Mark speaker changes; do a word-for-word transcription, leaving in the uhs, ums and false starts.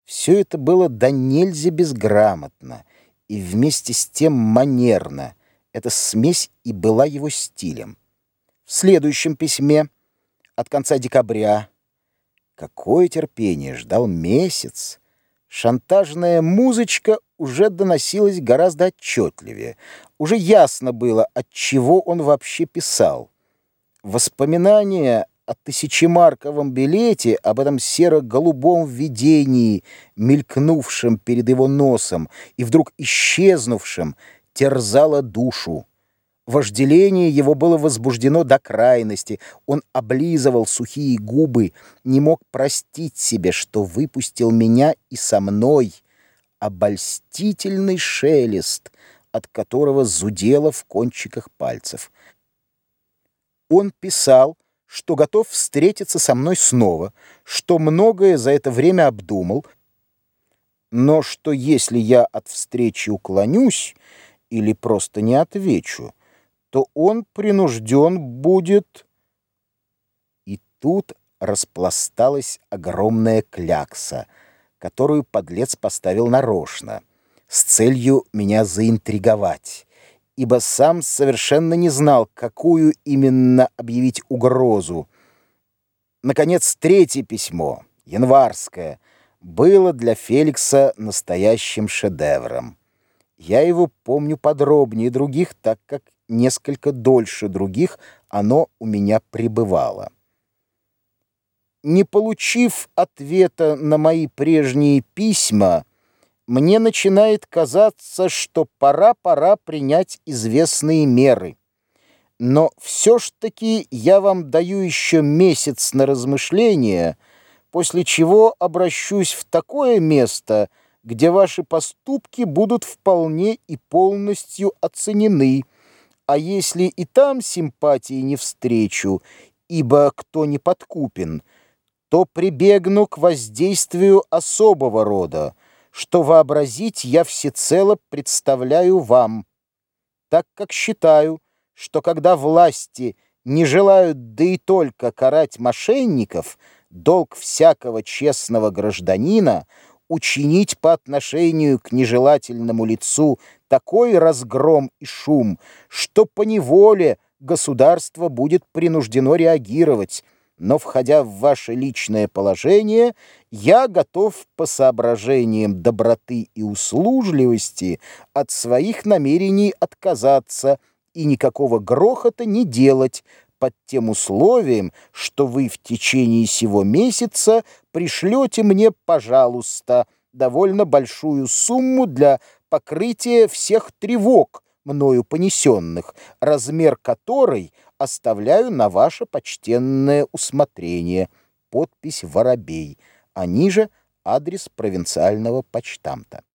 Speaker 1: Все это было до нельзя безграмотно и вместе с тем манерно. Эта смесь и была его стилем. В следующем письме от конца декабря. Какое терпение, ждал месяц. Шантажная музычка уже доносилась гораздо отчетливее. Уже ясно было, от чего он вообще писал. Воспоминания о тысячемарковом билете, об этом серо-голубом видении, мелькнувшем перед его носом и вдруг исчезнувшем, терзало душу. Вожделение его было возбуждено до крайности. Он облизывал сухие губы, не мог простить себе, что выпустил меня и со мной. Обольстительный шелест, от которого зудело в кончиках пальцев. Он писал, что готов встретиться со мной снова, что многое за это время обдумал, но что если я от встречи уклонюсь или просто не отвечу, то он принужден будет. И тут распласталась огромная клякса, которую подлец поставил нарочно, с целью меня заинтриговать, ибо сам совершенно не знал, какую именно объявить угрозу. Наконец, третье письмо, январское, было для Феликса настоящим шедевром. Я его помню подробнее других, так как несколько дольше других оно у меня пребывало. Не получив ответа на мои прежние письма, мне начинает казаться, что пора-пора принять известные меры. Но все ж таки я вам даю еще месяц на размышление, после чего обращусь в такое место, где ваши поступки будут вполне и полностью оценены, а если и там симпатии не встречу, ибо кто не подкупен, то прибегну к воздействию особого рода, что вообразить я всецело представляю вам, так как считаю, что когда власти не желают да и только карать мошенников, долг всякого честного гражданина учинить по отношению к нежелательному лицу такой разгром и шум, что поневоле государство будет принуждено реагировать. Но, входя в ваше личное положение, я готов по соображениям доброты и услужливости от своих намерений отказаться и никакого грохота не делать, под тем условием, что вы в течение сего месяца пришлете мне, пожалуйста, довольно большую сумму для покрытия всех тревог, мною понесенных, размер которой оставляю на ваше почтенное усмотрение. Подпись «Воробей», а ниже адрес провинциального почтамта.